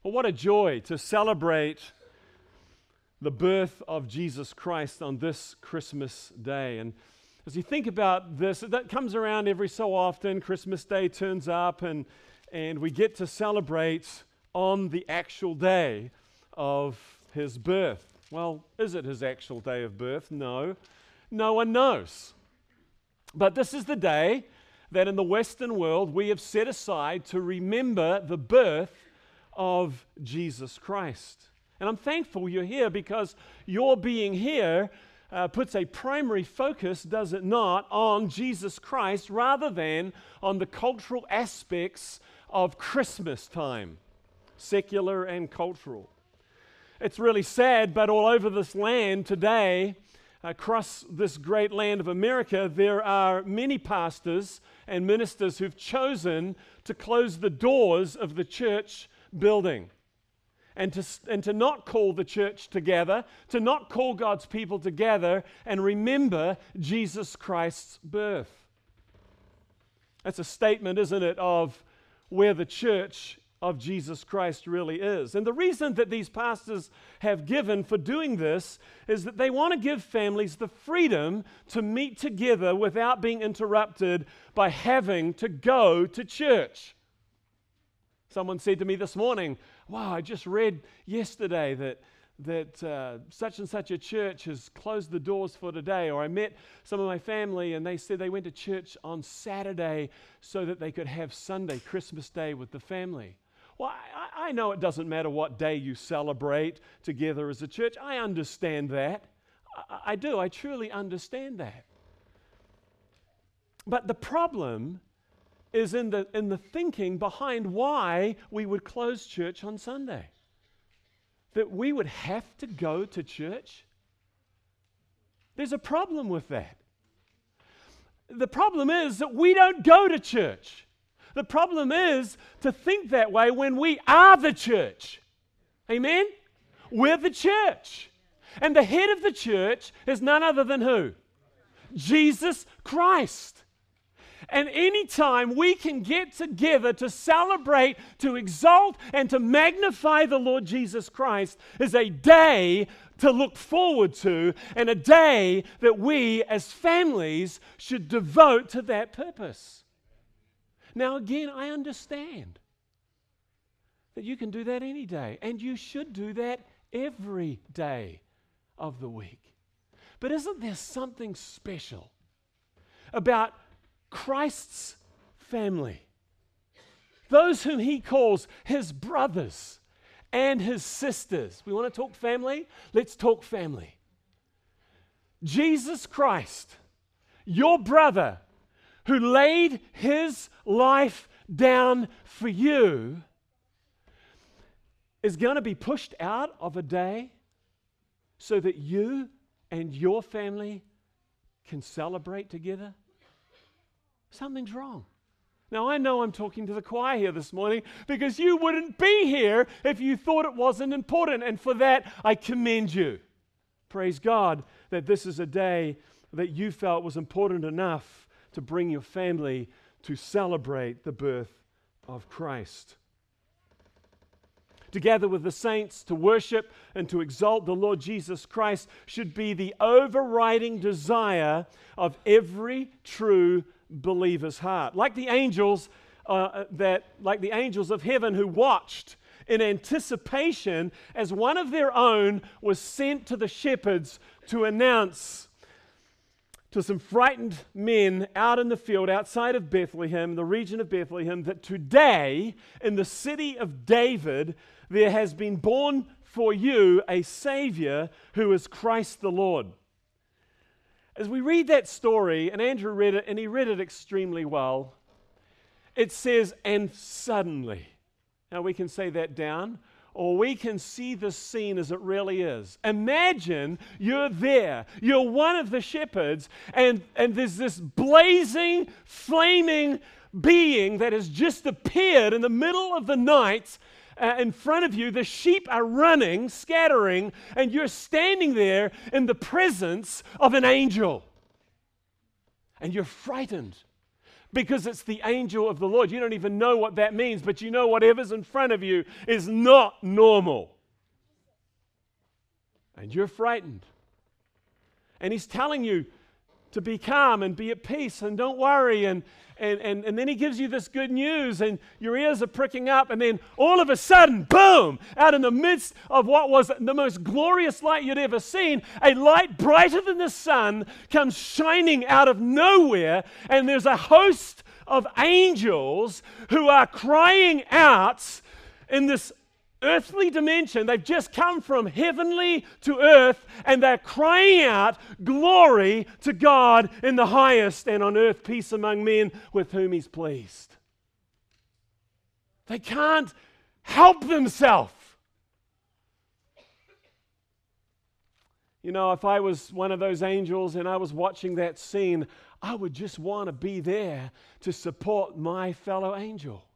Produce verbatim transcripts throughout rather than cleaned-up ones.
Well, what a joy to celebrate the birth of Jesus Christ on this Christmas day. And as you think about this, that comes around every so often. Christmas Day turns up and, and we get to celebrate on the actual day of his birth. Well, is it his actual day of birth? No. No one knows. But this is the day that in the Western world we have set aside to remember the birth of Jesus Christ. And I'm thankful you're here, because your being here uh, puts a primary focus, does it not, on Jesus Christ rather than on the cultural aspects of Christmas time, secular and cultural. It's really sad, but all over this land today, across this great land of America, there are many pastors and ministers who've chosen to close the doors of the church building and to, and to not call the church together, to not call God's people together and remember Jesus Christ's birth. That's a statement, isn't it, of where the church of Jesus Christ really is. And the reason that these pastors have given for doing this is that they want to give families the freedom to meet together without being interrupted by having to go to church. Someone said to me this morning, wow, I just read yesterday that that uh, such and such a church has closed the doors for today. Or I met some of my family and they said they went to church on Saturday so that they could have Sunday, Christmas Day, with the family. Well, I, I know it doesn't matter what day you celebrate together as a church. I understand that. I, I do. I truly understand that. But the problem is in the in the thinking behind why we would close church on Sunday. That we would have to go to church. There's a problem with that. The problem is that we don't go to church. The problem is to think that way when we are the church. Amen? We're the church. And the head of the church is none other than who? Jesus Christ. And anytime we can get together to celebrate, to exalt, and to magnify the Lord Jesus Christ is a day to look forward to, and a day that we as families should devote to that purpose. Now again, I understand that you can do that any day, and you should do that every day of the week. But isn't there something special about Christ's family, those whom he calls his brothers and his sisters? We want to talk family? Let's talk family. Jesus Christ, your brother, who laid his life down for you, is going to be pushed out of a day so that you and your family can celebrate together? Something's wrong. Now, I know I'm talking to the choir here this morning because you wouldn't be here if you thought it wasn't important, and for that, I commend you. Praise God that this is a day that you felt was important enough to bring your family to celebrate the birth of Christ. To gather with the saints to worship and to exalt the Lord Jesus Christ should be the overriding desire of every true believer's heart. Like the angels uh, that, like the angels of heaven who watched in anticipation as one of their own was sent to the shepherds to announce to some frightened men out in the field outside of Bethlehem, the region of Bethlehem, that today in the city of David there has been born for you a Savior who is Christ the Lord. As we read that story, and Andrew read it, and he read it extremely well, it says, and suddenly. Now we can say that down, or we can see the scene as it really is. Imagine you're there, you're one of the shepherds, and, and there's this blazing, flaming being that has just appeared in the middle of the night. Uh, in front of you, the sheep are running, scattering, and you're standing there in the presence of an angel. And you're frightened. because it's the angel of the Lord. You don't even know what that means, but you know whatever's in front of you is not normal. And you're frightened. And he's telling you to be calm and be at peace and don't worry. And, and, and, and then he gives you this good news and your ears are pricking up. And then all of a sudden, boom, out in the midst of what was the most glorious light you'd ever seen, a light brighter than the sun comes shining out of nowhere. And there's a host of angels who are crying out in this earthly dimension. They've just come from heavenly to earth, and they're crying out, glory to God in the highest, and on earth peace among men with whom he's pleased. They can't help themselves. You know, if I was one of those angels and I was watching that scene, I would just want to be there to support my fellow angel.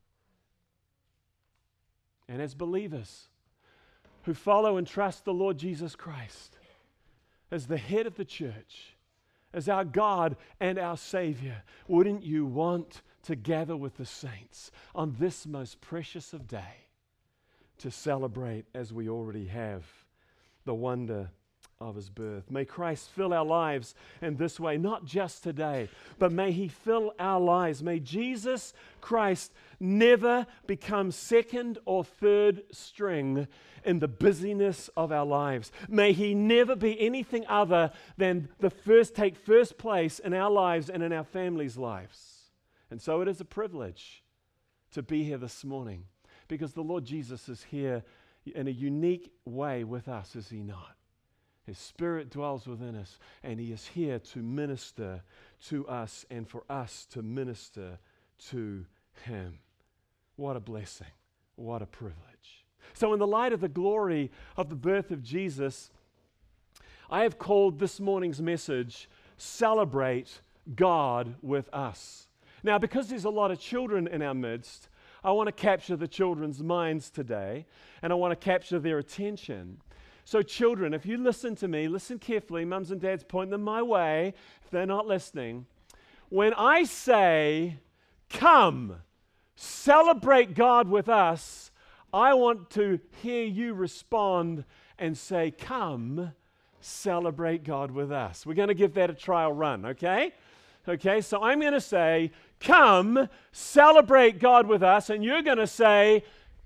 And as believers who follow and trust the Lord Jesus Christ as the head of the church, as our God and our Savior, wouldn't you want to gather with the saints on this most precious of day to celebrate, as we already have, the wonder of his birth? May Christ fill our lives in this way, not just today, but may he fill our lives. May Jesus Christ never become second or third string in the busyness of our lives. May he never be anything other than the first, take first place in our lives and in our families' lives. And so it is a privilege to be here this morning, because the Lord Jesus is here in a unique way with us, is he not? His Spirit dwells within us, and he is here to minister to us and for us to minister to him. What a blessing. What a privilege. So in the light of the glory of the birth of Jesus, I have called this morning's message, Celebrate God with Us. Now, because there's a lot of children in our midst, I want to capture the children's minds today, and I want to capture their attention. So children, if you listen to me, listen carefully. Mums and dads, point them my way if they're not listening. When I say, come, celebrate God with us, I want to hear you respond and say, come, celebrate God with us. We're going to give that a trial run, okay? Okay, so I'm going to say, come, celebrate God with us, and you're going to say,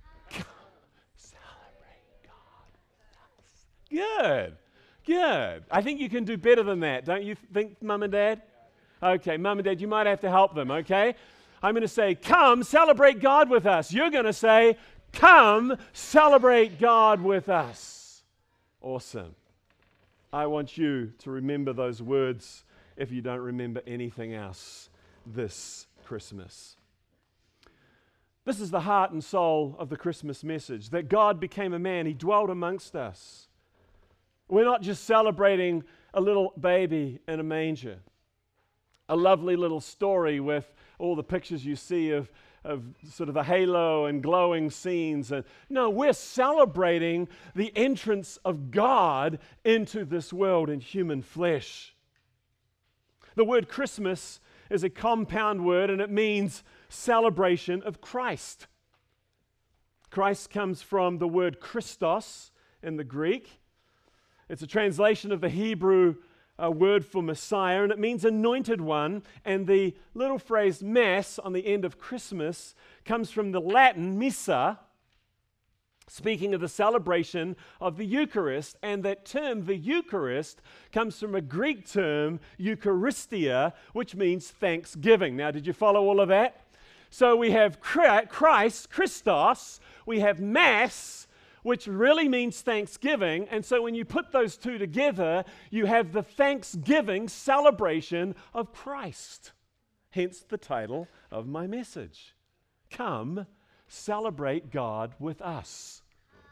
Good, good. I think you can do better than that, don't you think, Mum and Dad? Okay, Mum and Dad, you might have to help them, okay? I'm going to say, come, celebrate God with us. You're going to say, come, celebrate God with us. Awesome. I want you to remember those words if you don't remember anything else this Christmas. This is the heart and soul of the Christmas message, that God became a man. He dwelt amongst us. We're not just celebrating a little baby in a manger, a lovely little story with all the pictures you see of, of sort of the halo and glowing scenes. And no, we're celebrating the entrance of God into this world in human flesh. The word Christmas is a compound word, and it means celebration of Christ. Christ comes from the word Christos in the Greek. It's a translation of the Hebrew uh, word for Messiah, and it means anointed one. And the little phrase Mass on the end of Christmas comes from the Latin Missa, speaking of the celebration of the Eucharist. And that term, the Eucharist, comes from a Greek term, Eucharistia, which means thanksgiving. Now, did you follow all of that? So we have Christ, Christos, we have Mass, which really means thanksgiving. And so when you put those two together, you have the thanksgiving celebration of Christ. Hence the title of my message. Come, celebrate God with us.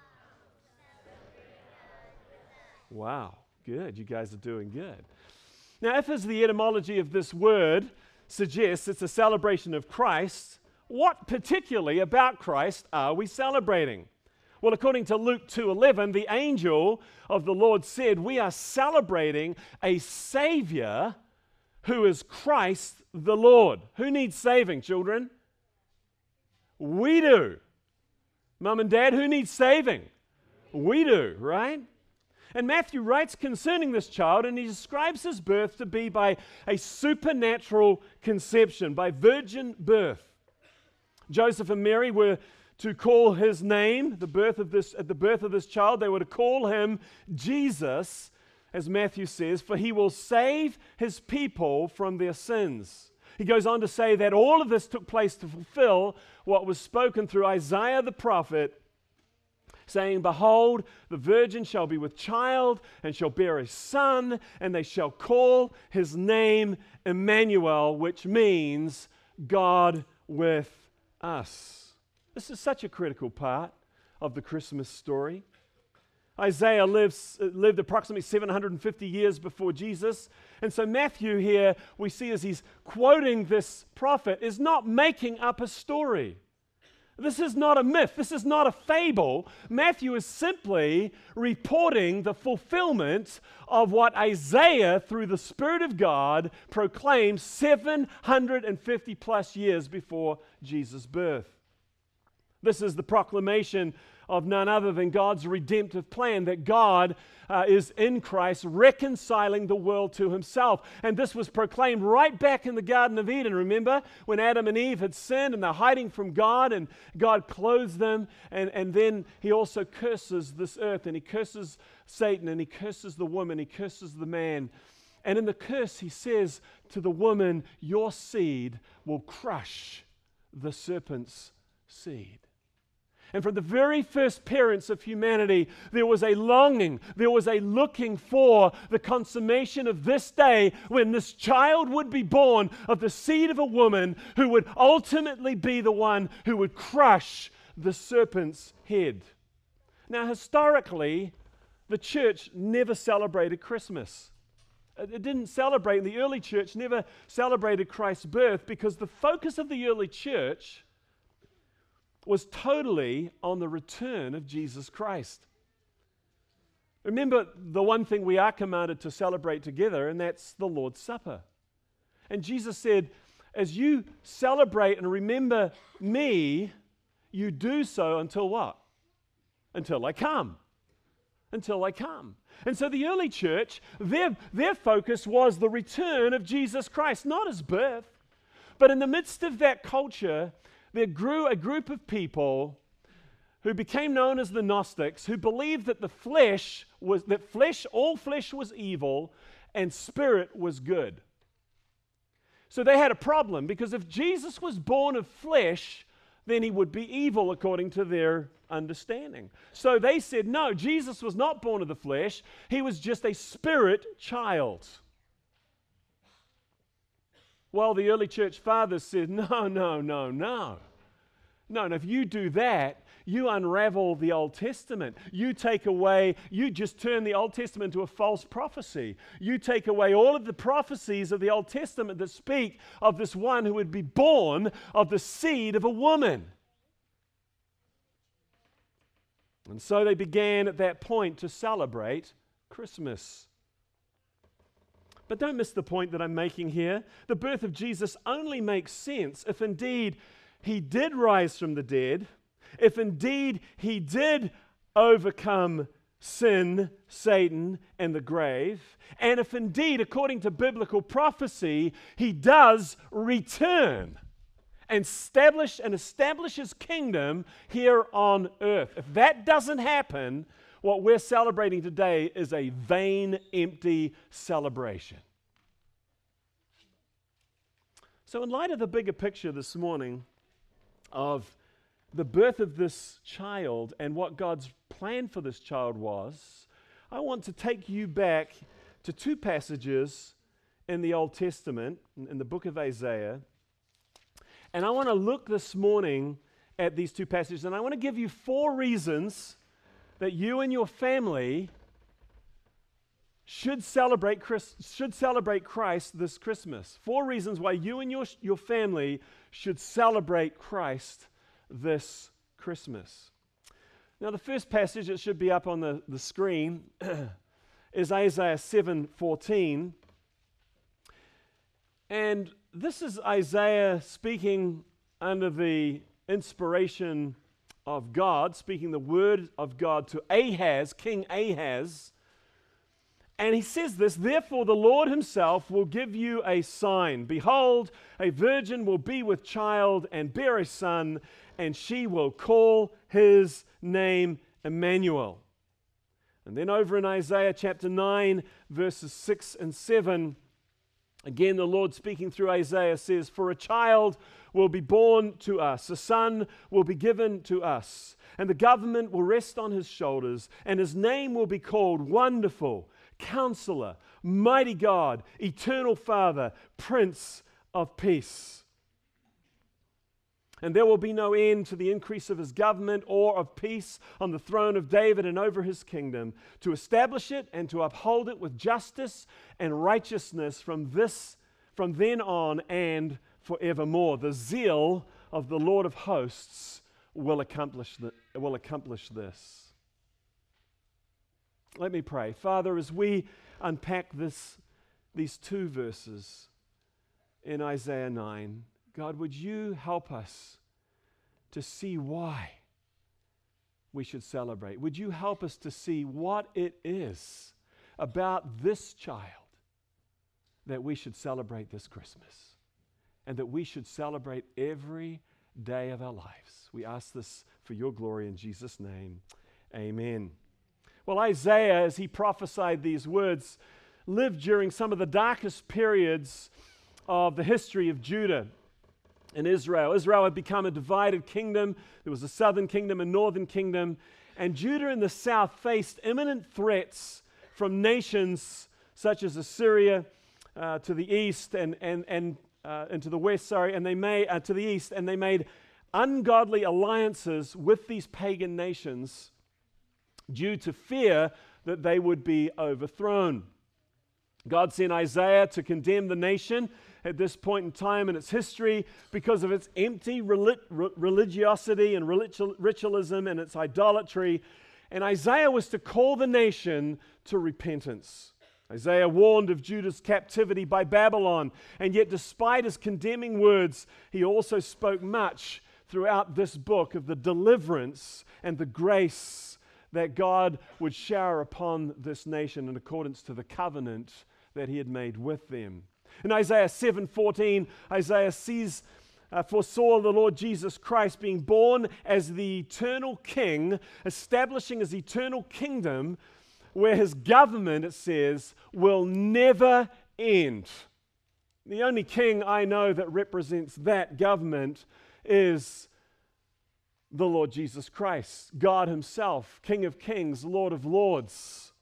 Wow, good. You guys are doing good. Now, if as the etymology of this word suggests it's a celebration of Christ, what particularly about Christ are we celebrating? Well, according to Luke two eleven, the angel of the Lord said, we are celebrating a Savior who is Christ the Lord. Who needs saving, children? We do. Mom and Dad, who needs saving? We do, right? And Matthew writes concerning this child, and he describes his birth to be by a supernatural conception, by virgin birth. Joseph and Mary were to call his name, the birth of this, at the birth of this child, they were to call him Jesus, as Matthew says, for he will save his people from their sins. He goes on to say that all of this took place to fulfill what was spoken through Isaiah the prophet, saying, behold, the virgin shall be with child and shall bear a son, and they shall call his name Emmanuel, which means God with us. This is such a critical part of the Christmas story. Isaiah lives, lived approximately seven hundred fifty years before Jesus. And so Matthew here, we see as he's quoting this prophet, is not making up a story. This is not a myth. This is not a fable. Matthew is simply reporting the fulfillment of what Isaiah, through the Spirit of God, proclaimed seven hundred fifty plus years before Jesus' birth. This is the proclamation of none other than God's redemptive plan, that God uh, is in Christ reconciling the world to himself. And this was proclaimed right back in the Garden of Eden. Remember when Adam and Eve had sinned and they're hiding from God, and God clothes them, and, and then he also curses this earth, and he curses Satan, and he curses the woman, he curses the man. And in the curse he says to the woman, your seed will crush the serpent's seed. And from the very first parents of humanity, there was a longing, there was a looking for the consummation of this day when this child would be born of the seed of a woman who would ultimately be the one who would crush the serpent's head. Now, historically, the church never celebrated Christmas. It didn't celebrate, the early church never celebrated Christ's birth, because the focus of the early church was totally on the return of Jesus Christ. Remember the one thing we are commanded to celebrate together, and that's the Lord's Supper. And Jesus said, as you celebrate and remember me, you do so until what? Until I come. Until I come. And so the early church, their, their focus was the return of Jesus Christ, not his birth. But in the midst of that culture, there grew a group of people who became known as the Gnostics, who believed that the flesh was, that flesh, all flesh was evil and spirit was good. So they had a problem, because if Jesus was born of flesh, then he would be evil according to their understanding. So they said, no, Jesus was not born of the flesh. He was just a spirit child. Well, the early church fathers said, no, no, no, no. No, and if you do that, you unravel the Old Testament. You take away, you just turn the Old Testament into a false prophecy. You take away all of the prophecies of the Old Testament that speak of this one who would be born of the seed of a woman. And so they began at that point to celebrate Christmas. But don't miss the point that I'm making here. The birth of Jesus only makes sense if indeed he did rise from the dead, if indeed he did overcome sin, Satan, and the grave, and if indeed, according to biblical prophecy, he does return and establish and establish his kingdom here on earth. If that doesn't happen, what we're celebrating today is a vain, empty celebration. So in light of the bigger picture this morning of the birth of this child and what God's plan for this child was, I want to take you back to two passages in the Old Testament, in the book of Isaiah. And I want to look this morning at these two passages, and I want to give you four reasons that you and your family should celebrate Christ, should celebrate Christ this Christmas. Four reasons why you and your, your family should celebrate Christ this Christmas. Now, the first passage that should be up on the, the screen is Isaiah seven fourteen. And this is Isaiah speaking under the inspiration of God, speaking the word of God to Ahaz, King Ahaz. And he says this, "Therefore the Lord himself will give you a sign. Behold, a virgin will be with child and bear a son, and she will call his name Emmanuel." And then over in Isaiah chapter nine, verses six and seven, again the Lord speaking through Isaiah says, "For a child will be born to us, a son will be given to us, and the government will rest on his shoulders, and his name will be called Wonderful, Counselor, Mighty God, Eternal Father, Prince of Peace. And there will be no end to the increase of his government or of peace on the throne of David and over his kingdom, to establish it and to uphold it with justice and righteousness from this, from then on and forevermore. The zeal of the Lord of hosts will accomplish the, will accomplish this." Let me pray. Father, as we unpack this, these two verses in Isaiah nine, God, would you help us to see why we should celebrate? Would you help us to see what it is about this child that we should celebrate this Christmas, and that we should celebrate every day of our lives? We ask this for your glory in Jesus' name. Amen. Well, Isaiah, as he prophesied these words, lived during some of the darkest periods of the history of Judah and Israel. Israel had become a divided kingdom. There was a southern kingdom and northern kingdom. And Judah in the south faced imminent threats from nations such as Assyria uh, to the east and, and, and, uh, and to the west, sorry, and they made, uh, to the east, and they made ungodly alliances with these pagan nations due to fear that they would be overthrown. God sent Isaiah to condemn the nation at this point in time in its history because of its empty relig- religiosity and ritual- ritualism and its idolatry. And Isaiah was to call the nation to repentance. Isaiah warned of Judah's captivity by Babylon, and yet despite his condemning words, he also spoke much throughout this book of the deliverance and the grace that God would shower upon this nation in accordance to the covenant that he had made with them. In Isaiah seven fourteen, Isaiah sees, uh, foresaw the Lord Jesus Christ being born as the eternal king, establishing his eternal kingdom where his government, it says, will never end. The only king I know that represents that government is the Lord Jesus Christ, God himself, King of kings, Lord of lords.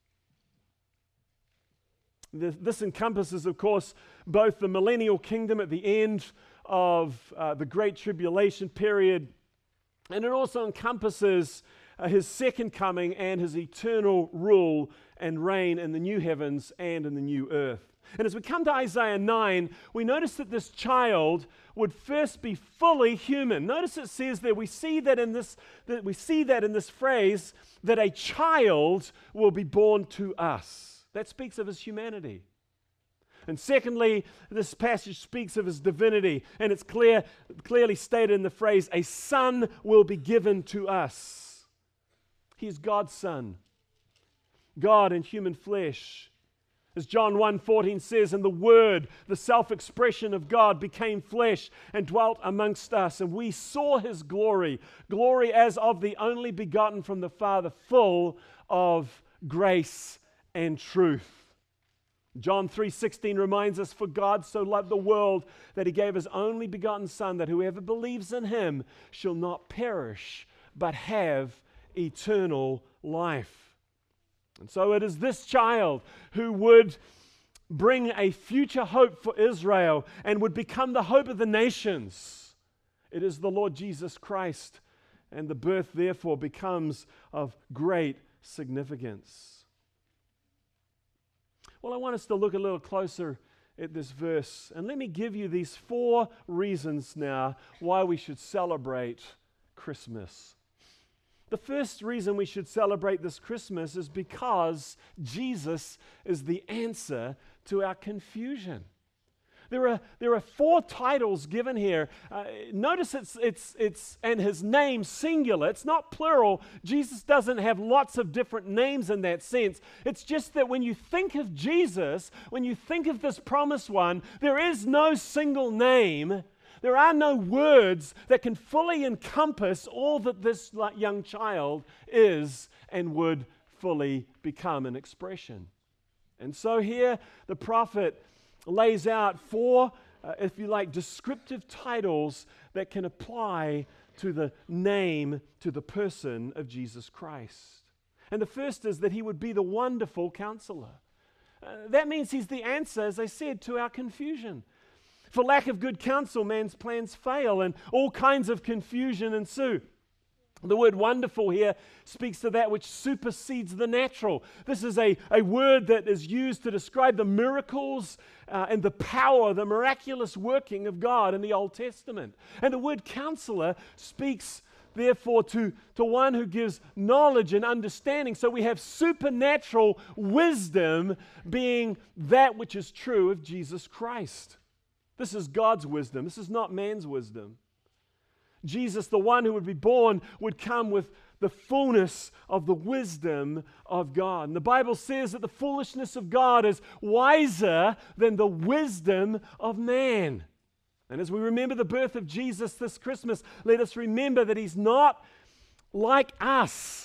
This, this encompasses, of course, both the millennial kingdom at the end of uh, the Great Tribulation period, and it also encompasses uh, his second coming and his eternal rule and reign in the new heavens and in the new earth. And as we come to Isaiah nine, we notice that this child would first be fully human. Notice it says there, we see that in this, that we see that in this phrase, that a child will be born to us. That speaks of his humanity. And secondly, this passage speaks of his divinity, and it's clear, clearly stated in the phrase, a son will be given to us. He is God's son, God in human flesh. As John one fourteen says, and the Word, the self-expression of God, became flesh and dwelt amongst us, and we saw his glory, glory as of the only begotten from the Father, full of grace and truth. John three sixteen reminds us, for God so loved the world that he gave his only begotten Son, that whoever believes in him shall not perish, but have eternal life. And so it is this child who would bring a future hope for Israel and would become the hope of the nations. It is the Lord Jesus Christ, and the birth therefore becomes of great significance. Well, I want us to look a little closer at this verse, and let me give you these four reasons now why we should celebrate Christmas. The first reason we should celebrate this Christmas is because Jesus is the answer to our confusion. There are, there are four titles given here. Uh, notice it's, it's, it's, and his name singular. It's not plural. Jesus doesn't have lots of different names in that sense. It's just that when you think of Jesus, when you think of this promised one, there is no single name. There are no words that can fully encompass all that this young child is and would fully become an expression. And so here the prophet lays out four, uh, if you like, descriptive titles that can apply to the name, to the person of Jesus Christ. And the first is that he would be the wonderful counselor. Uh, that means he's the answer, as I said, to our confusion. For lack of good counsel, man's plans fail, and all kinds of confusion ensue. The word wonderful here speaks to that which supersedes the natural. This is a, a word that is used to describe the miracles uh, and the power, the miraculous working of God in the Old Testament. And the word counselor speaks, therefore, to, to one who gives knowledge and understanding. So we have supernatural wisdom being that which is true of Jesus Christ. This is God's wisdom. This is not man's wisdom. Jesus, the one who would be born, would come with the fullness of the wisdom of God. And the Bible says that the foolishness of God is wiser than the wisdom of man. And as we remember the birth of Jesus this Christmas, let us remember that he's not like us.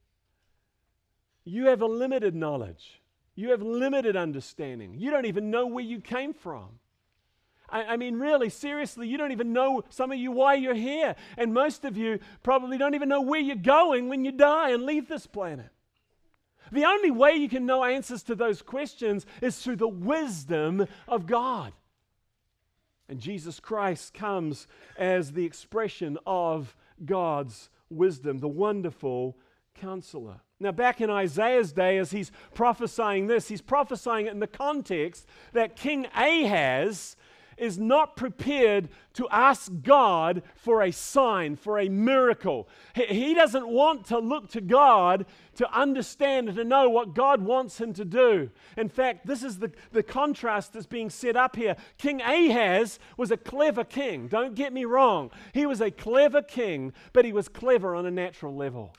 You have a limited knowledge. You have limited understanding. You don't even know where you came from. I mean, really, seriously, you don't even know, some of you, why you're here. And most of you probably don't even know where you're going when you die and leave this planet. The only way you can know answers to those questions is through the wisdom of God. And Jesus Christ comes as the expression of God's wisdom, the wonderful counselor. Now, back in Isaiah's day, as he's prophesying this, he's prophesying it in the context that King Ahaz is not prepared to ask God for a sign, for a miracle. He, he doesn't want to look to God to understand and to know what God wants him to do. In fact, this is the, the contrast that's being set up here. King Ahaz was a clever king. Don't get me wrong. He was a clever king, but he was clever on a natural level.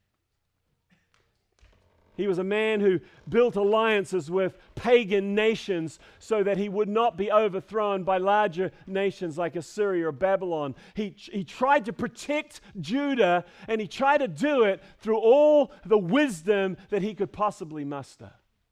He was a man who built alliances with pagan nations so that he would not be overthrown by larger nations like Assyria or Babylon. He, he tried to protect Judah, and he tried to do it through all the wisdom that he could possibly muster.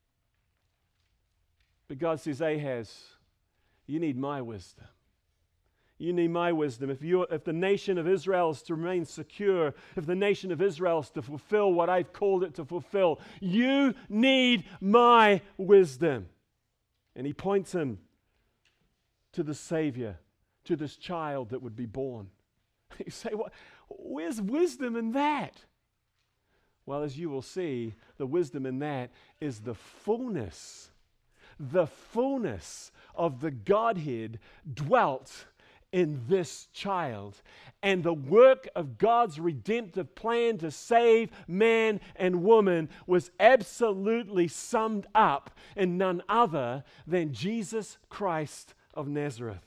But God says, Ahaz, you need my wisdom. You need my wisdom. If, you, if the nation of Israel is to remain secure, if the nation of Israel is to fulfill what I've called it to fulfill, you need my wisdom. And he points him to the Savior, to this child that would be born. You say, what? Where's wisdom in that? Well, as you will see, the wisdom in that is the fullness, the fullness of the Godhead dwelt in this child, and the work of God's redemptive plan to save man and woman was absolutely summed up in none other than Jesus Christ of Nazareth.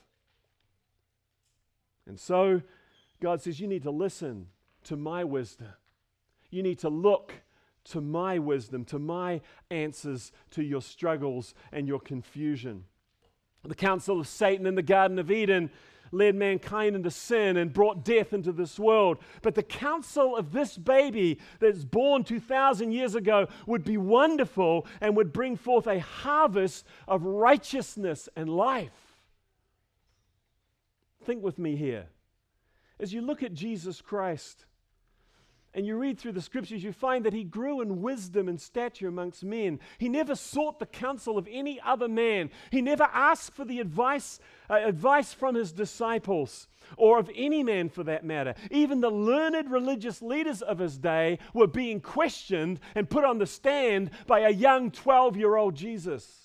And so God says, you need to listen to my wisdom. You need to look to my wisdom, to my answers to your struggles and your confusion. The counsel of Satan in the Garden of Eden led mankind into sin and brought death into this world. But the counsel of this baby that's born two thousand years ago would be wonderful and would bring forth a harvest of righteousness and life. Think with me here. As you look at Jesus Christ and you read through the scriptures, you find that he grew in wisdom and stature amongst men. He never sought the counsel of any other man. He never asked for the advice, uh, advice from his disciples or of any man for that matter. Even the learned religious leaders of his day were being questioned and put on the stand by a young twelve-year-old Jesus.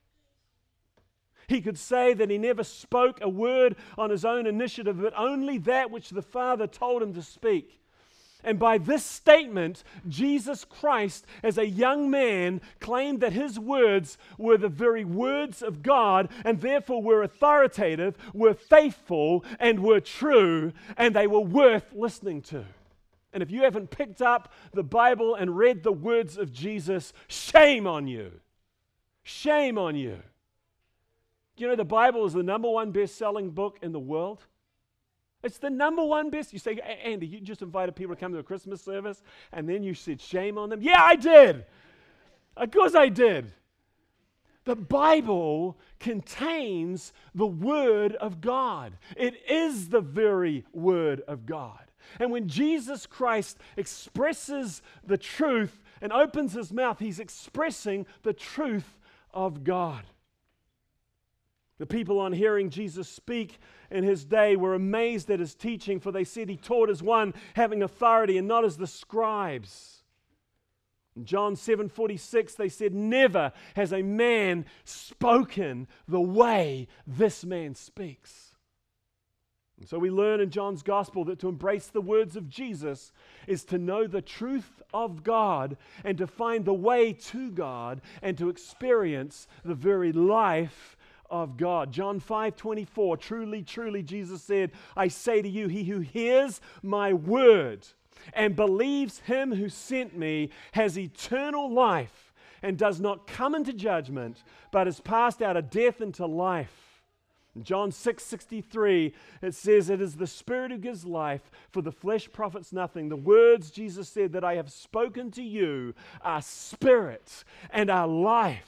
He could say that he never spoke a word on his own initiative, but only that which the Father told him to speak. And by this statement, Jesus Christ, as a young man, claimed that his words were the very words of God, and therefore were authoritative, were faithful, and were true, and they were worth listening to. And if you haven't picked up the Bible and read the words of Jesus, shame on you. Shame on you. Do you know the Bible is the number one best-selling book in the world? It's the number one best. You say, Andy, you just invited people to come to a Christmas service, and then you said shame on them? Yeah, I did. Of course I did. The Bible contains the Word of God. It is the very Word of God. And when Jesus Christ expresses the truth and opens his mouth, he's expressing the truth of God. The people on hearing Jesus speak in his day were amazed at his teaching, for they said he taught as one having authority and not as the scribes. In John seven forty-six, they said, never has a man spoken the way this man speaks. And so we learn in John's gospel that to embrace the words of Jesus is to know the truth of God and to find the way to God and to experience the very life of God. John five twenty-four, truly, truly, Jesus said, I say to you, he who hears my word and believes him who sent me has eternal life and does not come into judgment, but is passed out of death into life. In John six sixty-three, it says, it is the Spirit who gives life, for the flesh profits nothing. The words Jesus said that I have spoken to you are spirit and are life.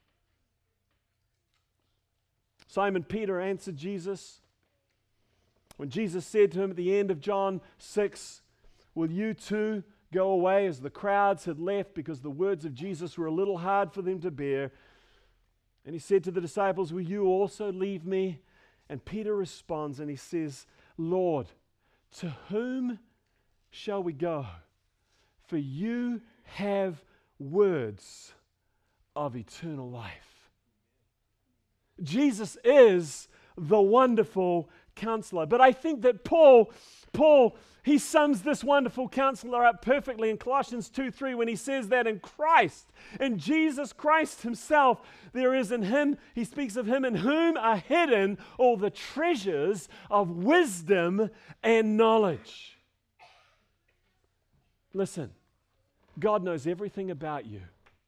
Simon Peter answered Jesus. When Jesus said to him at the end of John six, will you too go away, as the crowds had left because the words of Jesus were a little hard for them to bear. And he said to the disciples, will you also leave me? And Peter responds and he says, Lord, to whom shall we go? For you have words of eternal life. Jesus is the wonderful counselor. But I think that Paul, Paul, he sums this wonderful counselor up perfectly in Colossians two three when he says that in Christ, in Jesus Christ himself, there is in him, he speaks of him in whom are hidden all the treasures of wisdom and knowledge. Listen, God knows everything about you.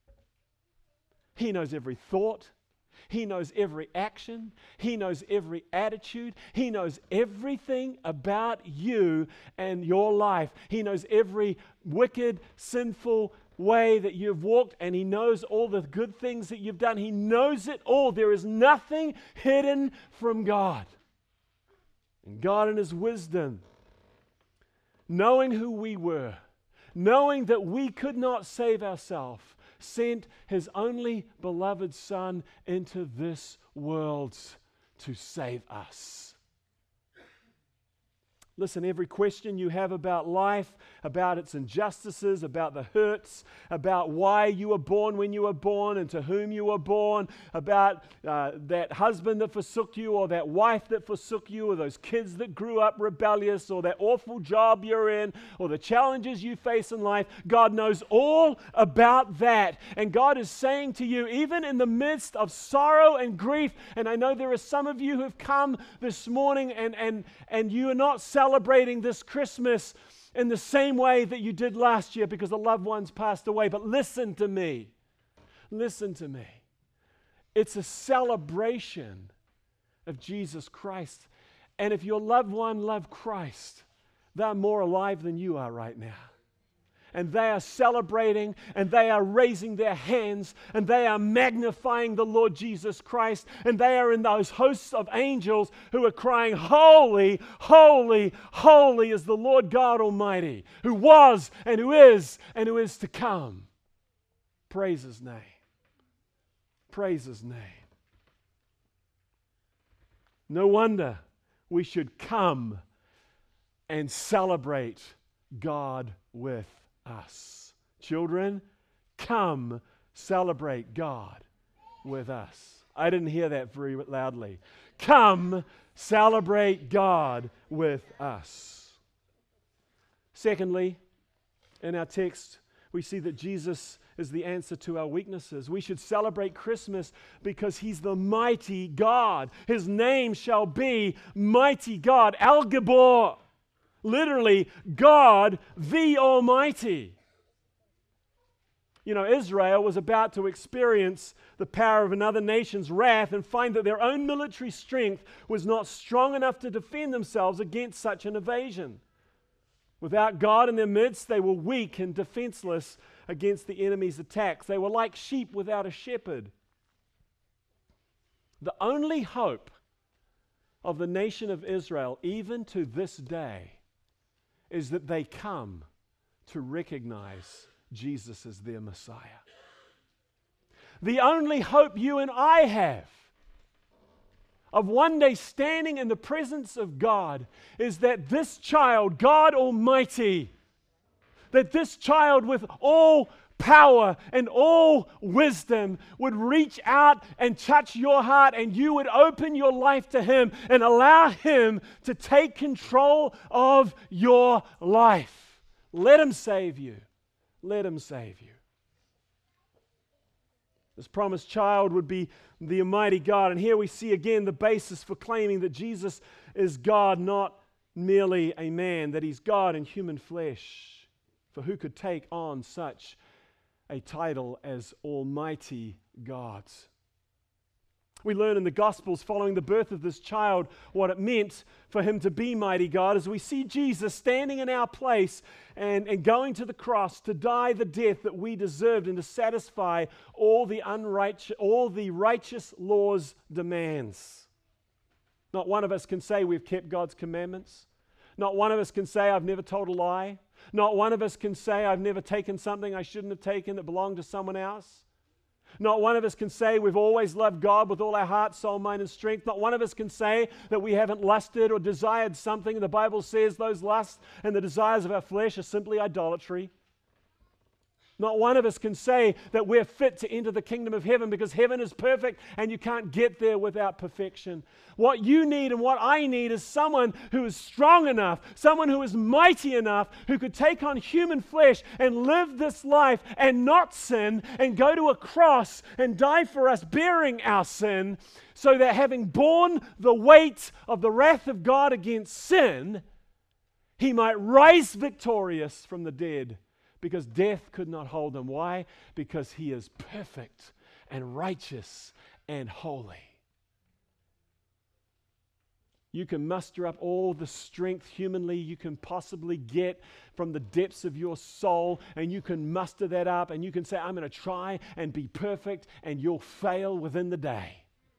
He knows every thought. He knows every action. He knows every attitude. He knows everything about you and your life. He knows every wicked, sinful way that you've walked, and he knows all the good things that you've done. He knows it all. There is nothing hidden from God. And God in his wisdom, knowing who we were, knowing that we could not save ourselves, sent his only beloved Son into this world to save us. Listen, every question you have about life, about its injustices, about the hurts, about why you were born when you were born and to whom you were born, about uh, that husband that forsook you or that wife that forsook you or those kids that grew up rebellious or that awful job you're in or the challenges you face in life, God knows all about that. And God is saying to you, even in the midst of sorrow and grief, and I know there are some of you who have come this morning and, and, and you are not celebrating this Christmas in the same way that you did last year because the loved ones passed away. But listen to me. Listen to me. It's a celebration of Jesus Christ. And if your loved one loved Christ, they're more alive than you are right now. And they are celebrating, and they are raising their hands, and they are magnifying the Lord Jesus Christ, and they are in those hosts of angels who are crying, holy, holy, holy is the Lord God Almighty, who was, and who is, and who is to come. Praise his name. Praise his name. No wonder we should come and celebrate God with us. Children, come celebrate God with us. I didn't hear that very loudly. Come celebrate God with us. Secondly, In our text, we see that Jesus is the answer to our weaknesses. We should celebrate Christmas because He's the mighty God. His name shall be Mighty God, El Gabor, literally God the Almighty. You know, Israel was about to experience the power of another nation's wrath and find that their own military strength was not strong enough to defend themselves against such an invasion. Without God in their midst, they were weak and defenseless against the enemy's attacks. They were like sheep without a shepherd. The only hope of the nation of Israel, even to this day, is that they come to recognize Jesus as their Messiah. The only hope you and I have of one day standing in the presence of God is that this child, God Almighty, that this child with all power and all wisdom would reach out and touch your heart, and you would open your life to Him and allow Him to take control of your life. Let Him save you. Let Him save you. This promised child would be the Almighty God. And here we see again the basis for claiming that Jesus is God, not merely a man, that He's God in human flesh. For who could take on such a title as Almighty God? We learn in the Gospels following the birth of this child what it meant for Him to be mighty God, as we see Jesus standing in our place and, and going to the cross to die the death that we deserved and to satisfy all the unrighteous, all the righteous law's demands. Not one of us can say we've kept God's commandments. Not one of us can say I've never told a lie. Not one of us can say I've never taken something I shouldn't have taken that belonged to someone else. Not one of us can say we've always loved God with all our heart, soul, mind, and strength. Not one of us can say that we haven't lusted or desired something. The Bible says those lusts and the desires of our flesh are simply idolatry. Not one of us can say that we're fit to enter the kingdom of heaven, because heaven is perfect and you can't get there without perfection. What you need and what I need is someone who is strong enough, someone who is mighty enough, who could take on human flesh and live this life and not sin and go to a cross and die for us, bearing our sin, so that having borne the weight of the wrath of God against sin, He might rise victorious from the dead. Because death could not hold Him. Why? Because He is perfect and righteous and holy. You can muster up all the strength humanly you can possibly get from the depths of your soul, and you can muster that up, and you can say, I'm going to try and be perfect, and you'll fail within the day.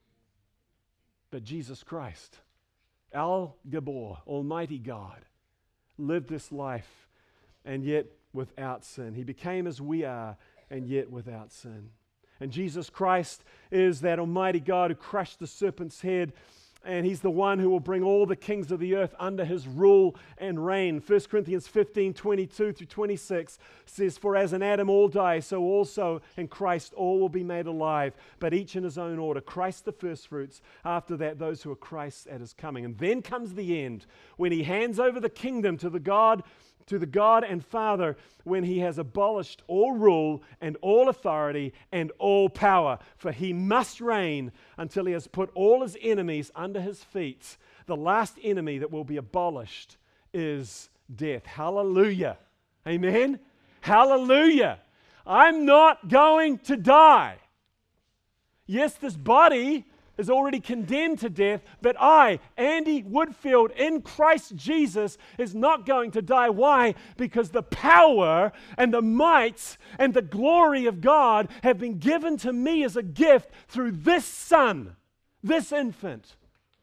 But Jesus Christ, El Gabor, Almighty God, lived this life, and yet without sin. He became as we are, and yet without sin. And Jesus Christ is that Almighty God who crushed the serpent's head, and He's the one who will bring all the kings of the earth under His rule and reign. First Corinthians fifteen, twenty-two through twenty-six says, For as in Adam all die, so also in Christ all will be made alive, but each in his own order. Christ the firstfruits, after that those who are Christ's at His coming. And then comes the end, when He hands over the kingdom to the God to the God and Father, when He has abolished all rule and all authority and all power. For He must reign until He has put all His enemies under His feet. The last enemy that will be abolished is death. Hallelujah. Amen. Hallelujah. I'm not going to die. Yes, this body is already condemned to death, but I, Andy Woodfield, in Christ Jesus, is not going to die. Why? Because the power and the might and the glory of God have been given to me as a gift through this Son, this infant,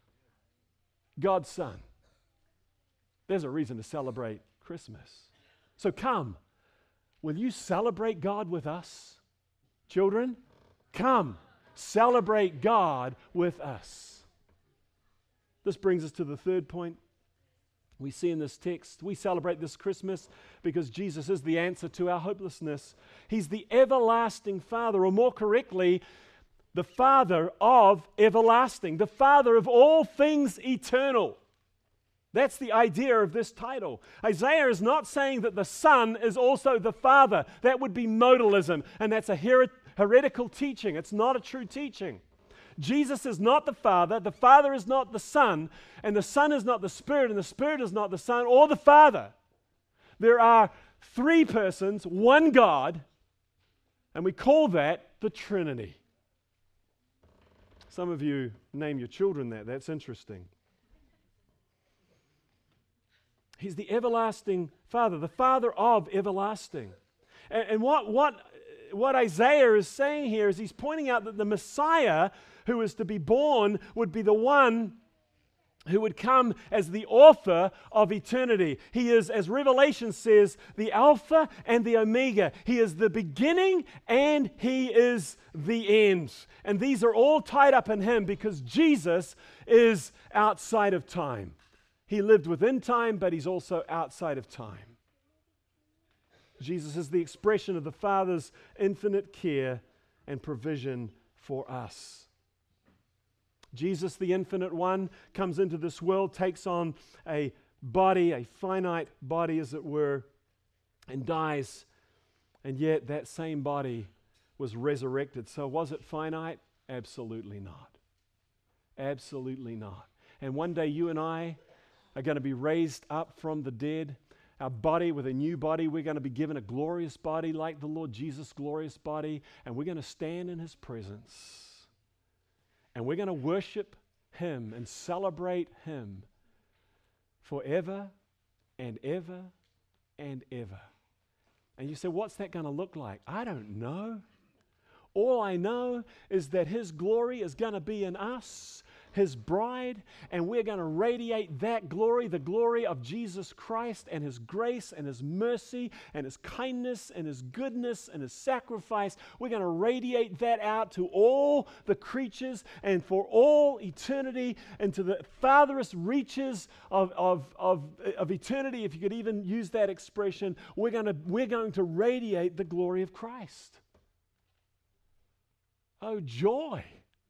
God's Son. There's a reason to celebrate Christmas. So come, will you celebrate God with us? Children, come. Celebrate God with us. This brings us to the third point we see in this text. We celebrate this Christmas because Jesus is the answer to our hopelessness. He's the everlasting Father, or more correctly, the Father of everlasting, the Father of all things eternal. That's the idea of this title. Isaiah is not saying that the Son is also the Father. That would be modalism, and that's a her- heretical teaching. It's not a true teaching. Jesus is not the Father, the Father is not the Son, and the Son is not the Spirit, and the Spirit is not the Son or the Father. There are three persons, one God, and we call that the Trinity. Some of you name your children that. That's interesting. He's the everlasting Father, the Father of everlasting. And, and what, what, what Isaiah is saying here is he's pointing out that the Messiah who is to be born would be the one who would come as the author of eternity. He is, as Revelation says, the Alpha and the Omega. He is the beginning and He is the end. And these are all tied up in Him because Jesus is outside of time. He lived within time, but He's also outside of time. Jesus is the expression of the Father's infinite care and provision for us. Jesus, the infinite one, comes into this world, takes on a body, a finite body as it were, and dies. And yet that same body was resurrected. So was it finite? Absolutely not. Absolutely not. And one day you and I are going to be raised up from the dead. Our body with a new body, we're going to be given a glorious body like the Lord Jesus' glorious body, and we're going to stand in His presence. And we're going to worship Him and celebrate Him forever and ever and ever. And you say, what's that going to look like? I don't know. All I know is that His glory is going to be in us, His bride, and we're going to radiate that glory, the glory of Jesus Christ and His grace and His mercy and His kindness and His goodness and His sacrifice. We're going to radiate that out to all the creatures and for all eternity and to the farthest reaches of, of, of, of eternity, if you could even use that expression. We're going to, we're going to radiate the glory of Christ. Oh, joy.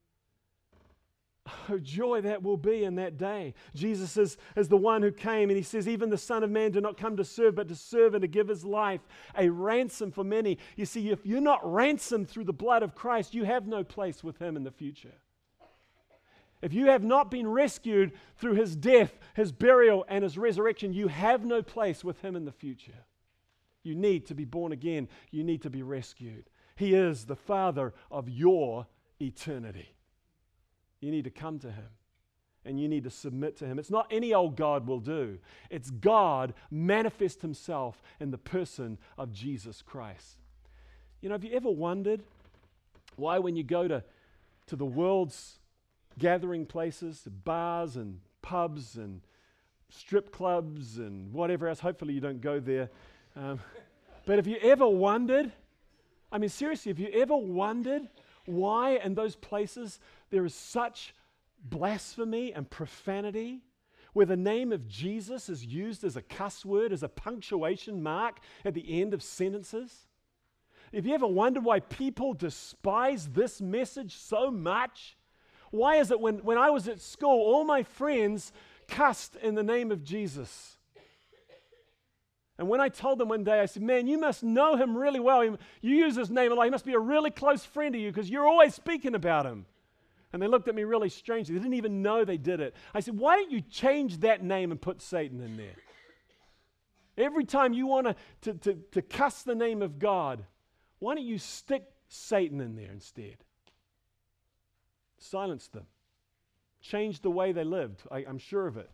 Oh, joy that will be in that day. Jesus is, is the one who came, and He says, even the Son of Man did not come to serve, but to serve and to give His life, a ransom for many. You see, if you're not ransomed through the blood of Christ, you have no place with Him in the future. If you have not been rescued through His death, His burial, and His resurrection, you have no place with Him in the future. You need to be born again. You need to be rescued. He is the Father of your eternity. You need to come to Him, and you need to submit to Him. It's not any old God will do. It's God manifest Himself in the person of Jesus Christ. You know, have you ever wondered why when you go to, to the world's gathering places, bars and pubs and strip clubs and whatever else, hopefully you don't go there, um, but have you ever wondered, I mean seriously, have you ever wondered why in those places there is such blasphemy and profanity, where the name of Jesus is used as a cuss word, as a punctuation mark at the end of sentences? Have you ever wondered why people despise this message so much? Why is it when, when I was at school, all my friends cussed in the name of Jesus? And when I told them one day, I said, man, you must know Him really well. You use His name a lot. He must be a really close friend to you because you're always speaking about Him. And they looked at me really strangely. They didn't even know they did it. I said, why don't you change that name and put Satan in there? Every time you want to, to, to cuss the name of God, why don't you stick Satan in there instead? Silence them. Change the way they lived. I, I'm sure of it.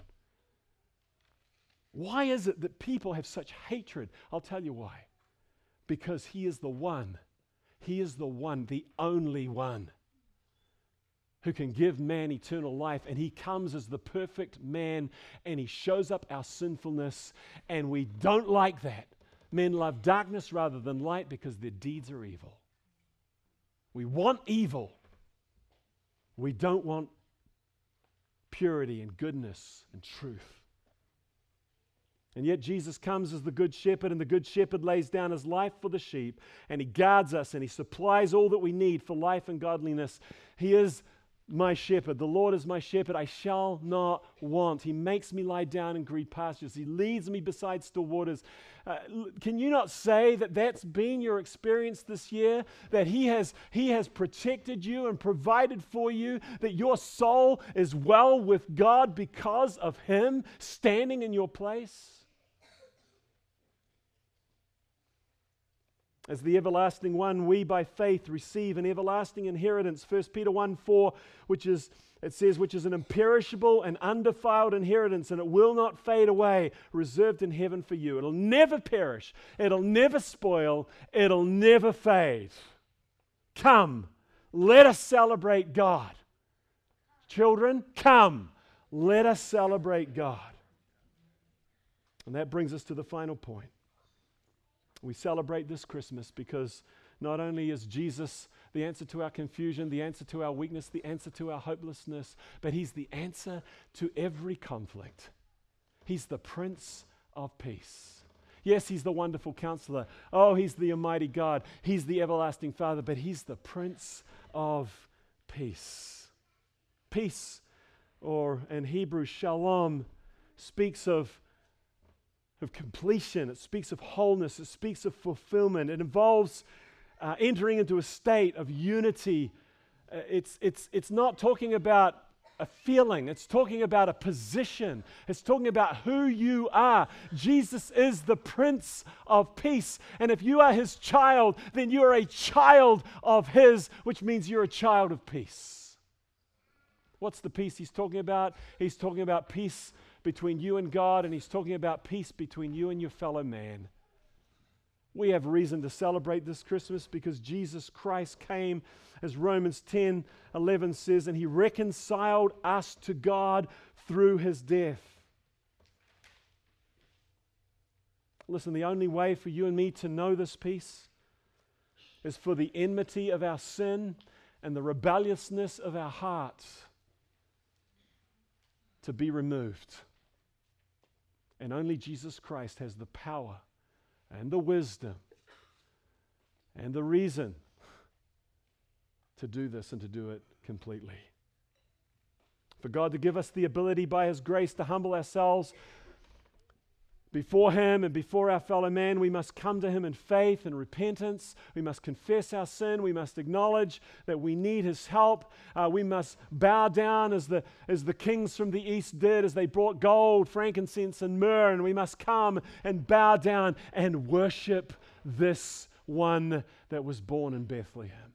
Why is it that people have such hatred? I'll tell you why. Because He is the one. He is the one, the only one who can give man eternal life. And He comes as the perfect man, and He shows up our sinfulness, and we don't like that. Men love darkness rather than light because their deeds are evil. We want evil. We don't want purity and goodness and truth. And yet Jesus comes as the good shepherd, and the good shepherd lays down his life for the sheep, and He guards us, and He supplies all that we need for life and godliness. He is my shepherd. The Lord is my shepherd. I shall not want. He makes me lie down in green pastures. He leads me beside still waters. Uh, can you not say that that's been your experience this year? That he has, he has protected you and provided for you, that your soul is well with God because of Him standing in your place? As the everlasting one, we by faith receive an everlasting inheritance. First Peter one four, which is, it says, which is an imperishable and undefiled inheritance, and it will not fade away, reserved in heaven for you. It'll never perish. It'll never spoil. It'll never fade. Come, let us celebrate God. Children, come, let us celebrate God. And that brings us to the final point. We celebrate this Christmas because not only is Jesus the answer to our confusion, the answer to our weakness, the answer to our hopelessness, but He's the answer to every conflict. He's the Prince of Peace. Yes, He's the wonderful Counselor. Oh, He's the Almighty God. He's the everlasting Father, but He's the Prince of Peace. Peace, or in Hebrew, shalom, speaks of of completion. It speaks of wholeness. It speaks of fulfillment. It involves uh, entering into a state of unity. Uh, it's, it's, it's not talking about a feeling. It's talking about a position. It's talking about who you are. Jesus is the Prince of Peace. And if you are His child, then you are a child of His, which means you're a child of peace. What's the peace He's talking about? He's talking about peace between you and God, and He's talking about peace between you and your fellow man. We have reason to celebrate this Christmas because Jesus Christ came, as Romans ten eleven says, and He reconciled us to God through His death. Listen, the only way for you and me to know this peace is for the enmity of our sin and the rebelliousness of our hearts to be removed. And only Jesus Christ has the power and the wisdom and the reason to do this and to do it completely. For God to give us the ability by His grace to humble ourselves before Him and before our fellow man, we must come to Him in faith and repentance. We must confess our sin. We must acknowledge that we need His help. Uh, we must bow down as the, as the kings from the east did, as they brought gold, frankincense, and myrrh. And we must come and bow down and worship this one that was born in Bethlehem.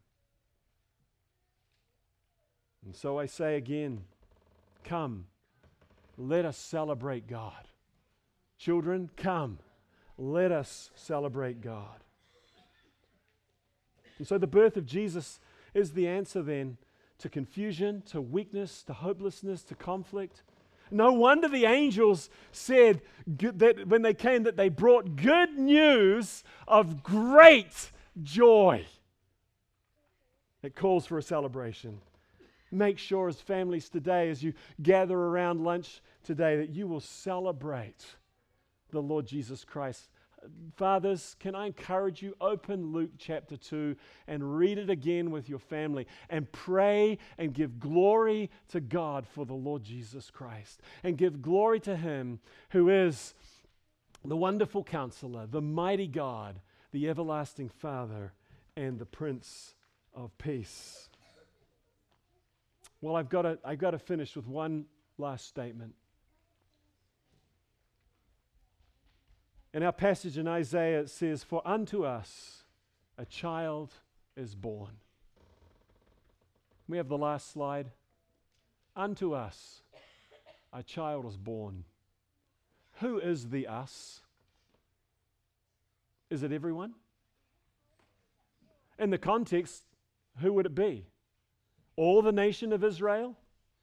And so I say again, come, let us celebrate God. Children, come, let us celebrate God. And so the birth of Jesus is the answer then to confusion, to weakness, to hopelessness, to conflict. No wonder the angels said good, that when they came that they brought good news of great joy. It calls for a celebration. Make sure as families today, as you gather around lunch today, that you will celebrate the Lord Jesus Christ. Fathers, can I encourage you, open Luke chapter two and read it again with your family and pray and give glory to God for the Lord Jesus Christ and give glory to Him who is the wonderful Counselor, the mighty God, the everlasting Father, and the Prince of Peace. Well, I've got to, I've got to finish with one last statement. In our passage in Isaiah, it says, "For unto us a child is born." We have the last slide. Unto us a child is born. Who is the us? Is it everyone? In the context, who would it be? All the nation of Israel?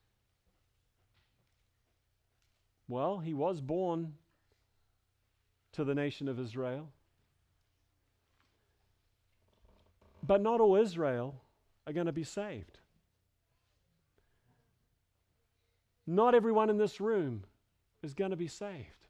Well, He was born to the nation of Israel. But not all Israel are going to be saved. Not everyone in this room is going to be saved.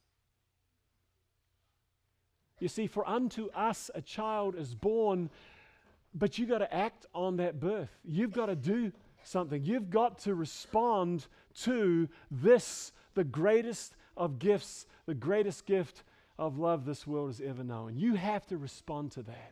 You see, for unto us a child is born, but you got to act on that birth. You've got to do something. You've got to respond to this, the greatest of gifts, the greatest gift of love this world has ever known. You have to respond to that.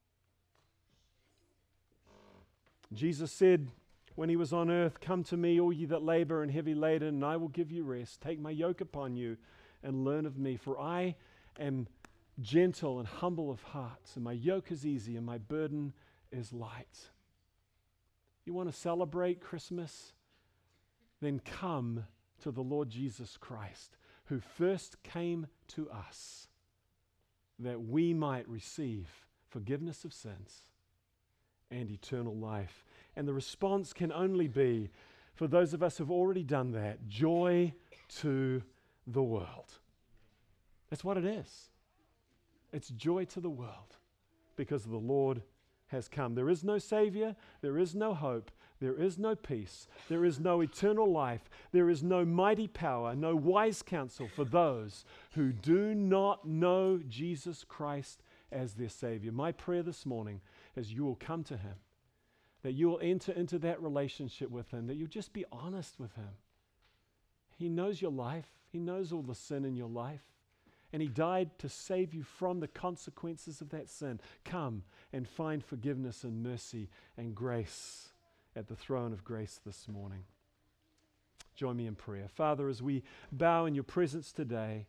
Jesus said when he was on earth, "Come to me, all ye that labor and heavy laden, and I will give you rest. Take my yoke upon you and learn of me, for I am gentle and humble of heart, and my yoke is easy and my burden is light." You want to celebrate Christmas? Then come to the Lord Jesus Christ, who first came to us that we might receive forgiveness of sins and eternal life. And the response can only be, for those of us who've already done that, joy to the world. That's what it is. It's joy to the world because the Lord has come. There is no Savior, there is no hope, there is no peace, there is no eternal life, there is no mighty power, no wise counsel for those who do not know Jesus Christ as their Savior. My prayer this morning is you will come to Him, that you will enter into that relationship with Him, that you'll just be honest with Him. He knows your life. He knows all the sin in your life. And He died to save you from the consequences of that sin. Come and find forgiveness and mercy and grace at the throne of grace this morning. Join me in prayer. Father, as we bow in your presence today,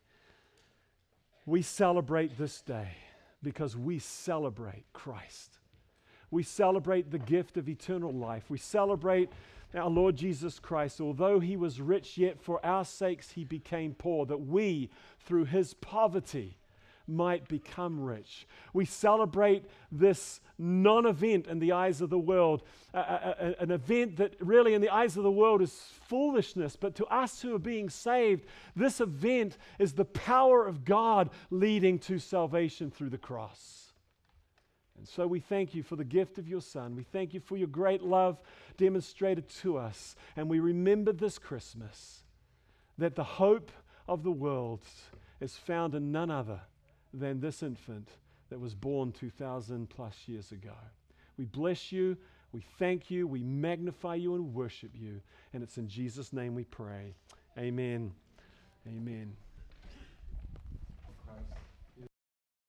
we celebrate this day because we celebrate Christ. We celebrate the gift of eternal life. We celebrate our Lord Jesus Christ. Although He was rich, yet for our sakes He became poor, that we, through His poverty, might become rich. We celebrate this non-event in the eyes of the world, a, a, a, an event that really in the eyes of the world is foolishness, but to us who are being saved, this event is the power of God leading to salvation through the cross. And so we thank you for the gift of your Son. We thank you for your great love demonstrated to us. And we remember this Christmas that the hope of the world is found in none other than this infant that was born two thousand plus years ago. We bless you, we thank you, we magnify you and worship you. And it's in Jesus' name we pray. Amen. Amen.